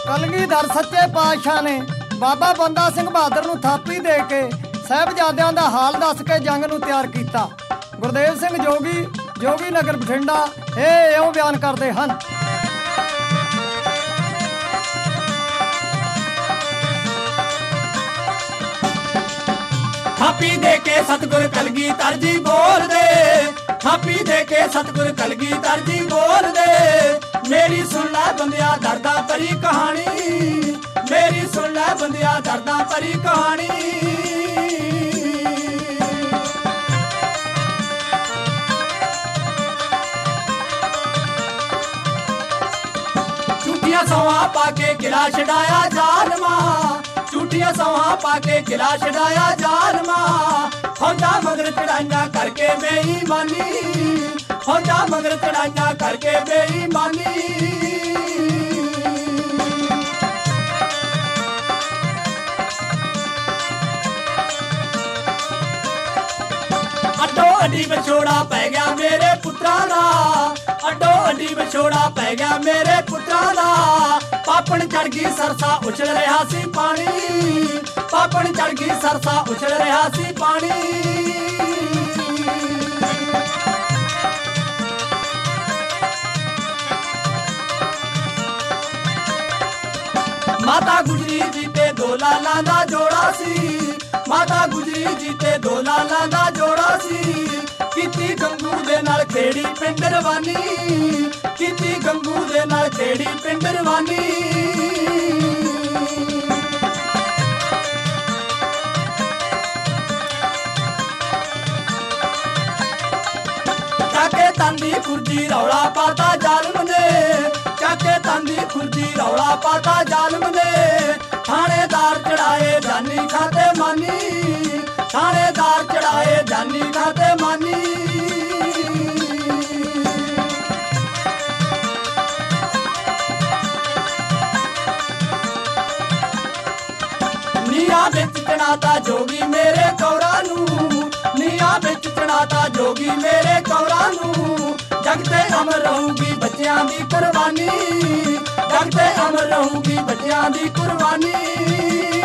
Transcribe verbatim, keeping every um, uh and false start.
ਕਲਗੀਧਰ ਸੱਚੇ ਪਾਤਸ਼ਾਹ ਨੇ ਬਾਬਾ ਬੰਦਾ ਸਿੰਘ ਬਹਾਦਰ ਨੂੰ ਥਾਪੀ ਦੇ ਕੇ ਸਾਹਿਬਜ਼ਾਦਿਆਂ ਦਾ ਹਾਲ ਦੱਸ ਕੇ ਜੰਗ ਨੂੰ ਤਿਆਰ ਕੀਤਾ। ਗੁਰਦੇਵ ਸਿੰਘ ਜੋਗੀ ਜੋਗੀ ਨਗਰ ਬਠਿੰਡਾ ਇਹ ਇਉਂ ਬਿਆਨ ਕਰਦੇ ਹਨ। ਥਾਪੀ ਦੇ ਕੇ ਸਤਿਗੁਰ ਕਲਗੀਧਰ ਜੀ ਬੋਲਦੇ, ਥਾਪੀ ਦੇ ਕੇ ਸਤਿਗੁਰ ਕਲਗੀਧਰ ਜੀ ਬੋਲਦੇ। ਮੇਰੀ ਸੁਣ ਲੈ ਬੰਦਿਆ ਦਰਦਾਂ ਭਰੀ ਕਹਾਣੀ, ਮੇਰੀ ਸੁਣ ਲੈ ਬੰਦਿਆ ਦਰਦਾਂ ਭਰੀ ਕਹਾਣੀ। ਝੂਠੀਆਂ ਸੌਹਾਂ ਪਾ ਕੇ ਕਿਲਾ ਛਡਾਇਆ ਜ਼ਾਲਮਾ, ਝੂਠੀਆਂ ਸੌਹਾਂ ਪਾ ਕੇ ਕਿਲਾ ਛਡਾਇਆ ਜ਼ਾਲਮਾ। ਫੌਜਾਂ ਮਗਰ ਚੜਾਈਆਂ ਕਰਕੇ ਬੇਈਮਾਨੀ, ਫੌਜਾਂ ਮਗਰ ਚੜਾਈਆਂ ਕਰਕੇ ਬੇਈਮਾਨੀ। ਅੱਡੋ ਅੱਡੀ ਵਿਛੋੜਾ ਪੈ ਗਿਆ ਮੇਰੇ ਪੁੱਤਰਾਂ ਦਾ, ਅੱਡੋ ਅੱਡੀ ਵਿਛੋੜਾ ਪੈ ਗਿਆ ਮੇਰੇ ਪੁੱਤਰਾਂ ਦਾ। ਪਾਪਣ ਚੜ ਗਈ ਸਰਸਾ ਉਛਲ ਰਿਹਾ ਸੀ ਪਾਣੀ, ਪਾਪਣ ਚੜ ਗਈ ਸਰਸਾ ਉਛਲ ਰਿਹਾ ਸੀ ਪਾਣੀ। ਮਾਤਾ ਗੁਜਰੀ ਜੀ ਤੇ ਦੋ ਲਾਲਾਂ ਦਾ ਜੋੜਾ ਸੀ, ਮਾਤਾ ਗੁਜਰੀ ਜੀ ਤੇ ਦੋ ਲਾਲਾਂ ਦਾ ਜੋੜਾ ਸੀ। ਕੀਤੀ ਗੰਗੂ ਦੇ ਨਾਲ ਖੇੜੀ ਪਿੰਡ ਰਵਾਨੀ, ਕੀਤੀ ਗੰਗੂ ਦੇ ਨਾਲ ਖੇੜੀ ਪਿੰਡ ਰਵਾਨੀ। ਚਾਕੇ ਤਾਂਦੀ ਖੁਰਜੀ ਰੌਲਾ ਪਾਤਾ ਜ਼ਾਲਮ ਨੇ, ਚਾਕੇ ਤਾਂਦੀ ਖੁਰਜੀ ਰੌਲਾ ਪਾਤਾ ਜ਼ਾਲਮ ਨੇ। ਥਾਣੇਦਾਰ ਚੜਾਏ ਜਾਨੀ ਖਾਤੇ ਮਾਨੀ, ਥਾਣੇਦਾਰ ਚੜਾਏ ਜਾਨੀ ਖਾਤੇ ਮਾਨੀ। ਨੀਹਾਂ ਵਿੱਚ ਚਣਾਤਾ ਜੋਗੀ ਮੇਰੇ ਕੌਰਾਂ ਨੂੰ, ਨੀਹਾਂ ਵਿੱਚ ਚਣਾਤਾ ਜੋਗੀ ਮੇਰੇ ਕੌਰਾਂ ਨੂੰ। ਜਗ ਤੇ ਅਮਰ ਰਹੂਗੀ ਬੱਚਿਆਂ ਦੀ ਕੁਰਬਾਨੀ, ਜਗ ਤੇ ਅਮਰ ਰਹੂਗੀ ਬੱਚਿਆਂ ਦੀ ਕੁਰਬਾਨੀ।